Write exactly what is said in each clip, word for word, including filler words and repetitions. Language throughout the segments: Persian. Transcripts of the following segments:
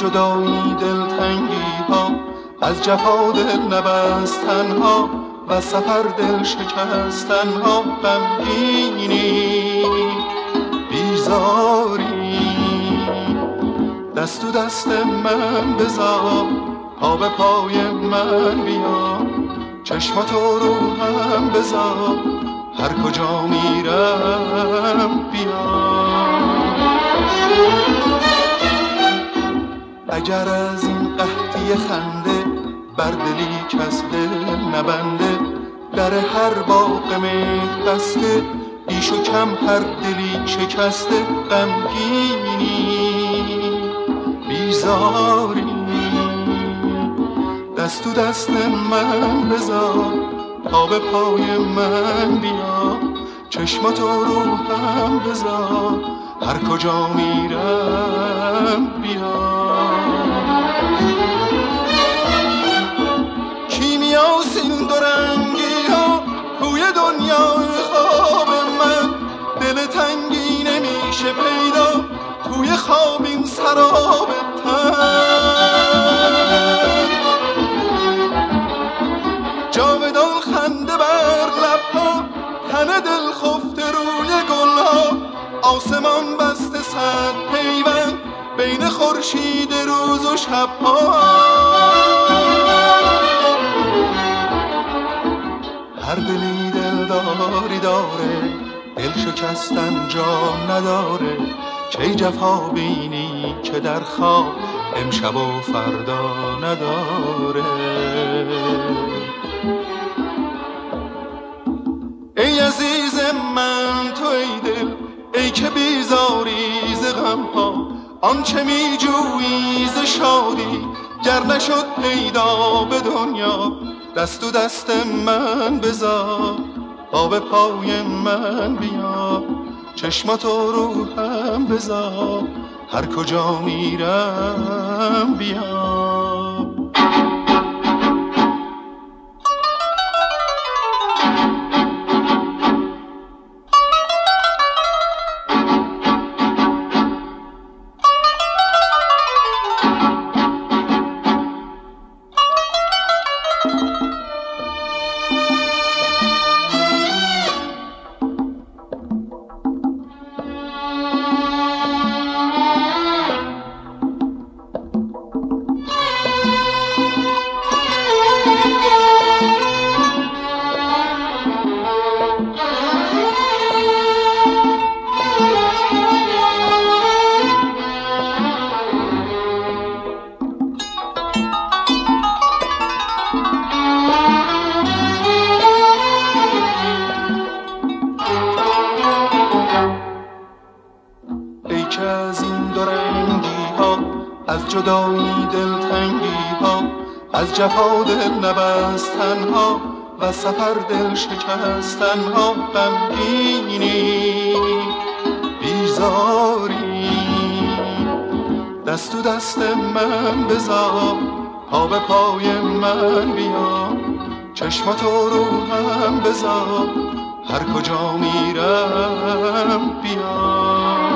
جدایی دلتنگی ها، از جفا دل نبستن ها و سفر دل شکستن ها. غمگینی بیزاری دست تو دست من بذار، پا به پای من بیا، چشماتو رو هم بذار، هر کجا میرم بیا. اگر از این قحطی خنده بر دلی کس دل نبنده، در هر باغ مهر بسته، بیش و کم هر دلی شکسته. غمگینی بیزاری دست تو دست من بذار، پا به پای من بیا، چشماتو رو هم بذار، هر کجا میرم بیا. کیمیاست این دو رنگی ها توی دنیای خواب من، دل تنگی نمیشه پیدا توی خواب این سراب تن. جاودان خنده بر لبها، تن دل خفته روی گلها، آسمان بسته صد پیوند بین خورشید روز و شبها. هر دلی دلداری داره، دل شکستن جا نداره، چه جفا بینی که در خواب امشب و فردا نداره. ای عزیز من تو ای دل، ای که بیزاری ز غم ها، آنچه می جویی ز شادی گر نشد پیدا به دنیا. دست تو دست من بذار، پا به پای من بیا، چشماتو رو هم بذار، هر کجا میرم بیا. از جدایی دلتنگی ها، از جفا دل نبستن ها و سفر دل شکستن ها. غمگینی بیزاری دست تو دست من بذار، پا به پای من بیا، چشماتو رو هم بذار، هر کجا میرم بیا.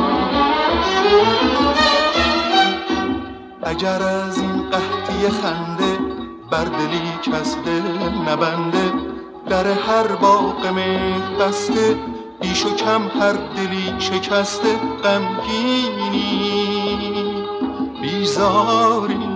اگر از این قحطی خنده بر دلی کس دل نبنده، در هر باغ مهر بسته، بیش و کم هر دلی شکسته. غمگینی بیزاری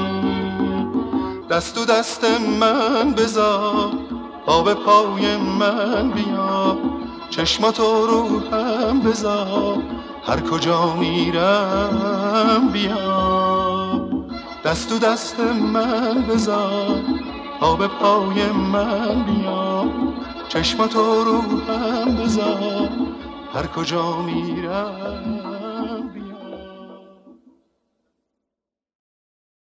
دست تو دست من بذار، پا به پای من بیا، چشماتو رو هم بذار، هر کجا میرم بیا. دست تو دست من بذار، پا به پای من بیا، چشماتو رو هم بذار، هر کجا میرم